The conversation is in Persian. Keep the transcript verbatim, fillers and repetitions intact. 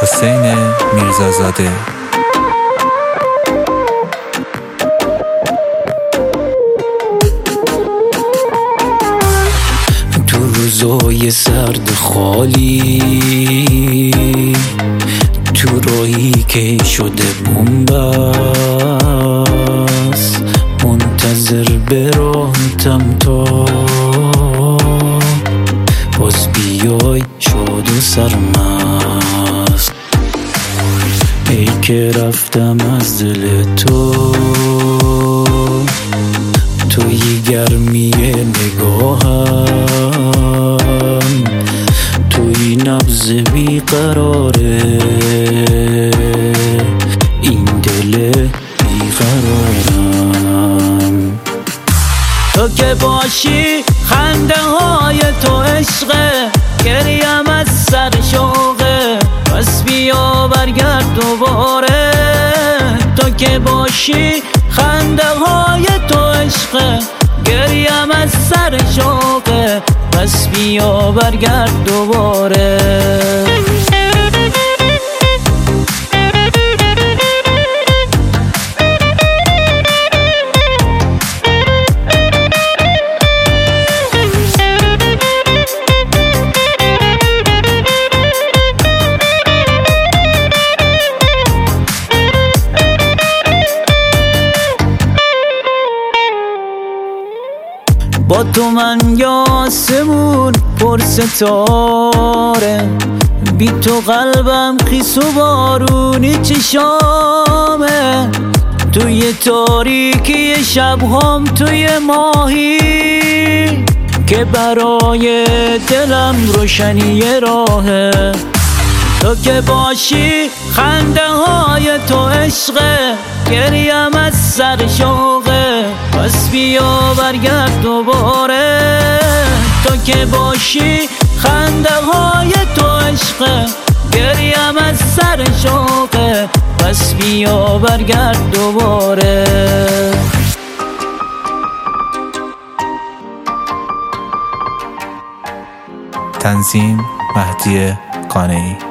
حسین میرزازاده. تو روزای سرد خالی، تو راهی که شده بنبست، منتظر برانتم تا باز بیای شاد و سرمست. ای که رفتم از دل تو، توی گرمی نگاهم، توی نبض بیقراره این دل بیقرارم. تو که باشی خنده های تو عشقه، گریم از سر شوقه، پس بیا برگرد دوباره. تو که باشی خنده های تو عشقه، گریم از سر شوقه، پس بیا برگرد دوباره. با تو من یاسمون پر ستاره، بی تو قلبم خیس و بارونی چشامه. توی تاریکی شبهام توی ماهی که برای دلم روشنی راهه. تو که باشی خنده های تو عشقه، گریم از سر شوقه، پس بیا برگرد دوباره. تو که باشی خنده های تو عشقه، گریم از سر شوقه، پس بیا برگرد دوباره. تنظیم مهدی قانعی.